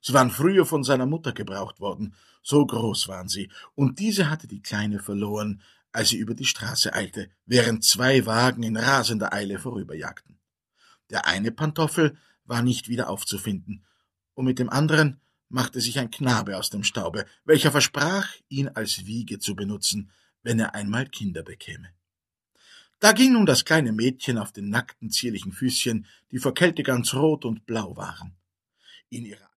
Sie waren früher von seiner Mutter gebraucht worden, so groß waren sie, und diese hatte die Kleine verloren, als sie über die Straße eilte, während zwei Wagen in rasender Eile vorüberjagten. Der eine Pantoffel war nicht wieder aufzufinden, und mit dem anderen machte sich ein Knabe aus dem Staube, welcher versprach, ihn als Wiege zu benutzen, wenn er einmal Kinder bekäme. Da ging nun das kleine Mädchen auf den nackten, zierlichen Füßchen, die vor Kälte ganz rot und blau waren. In ihrer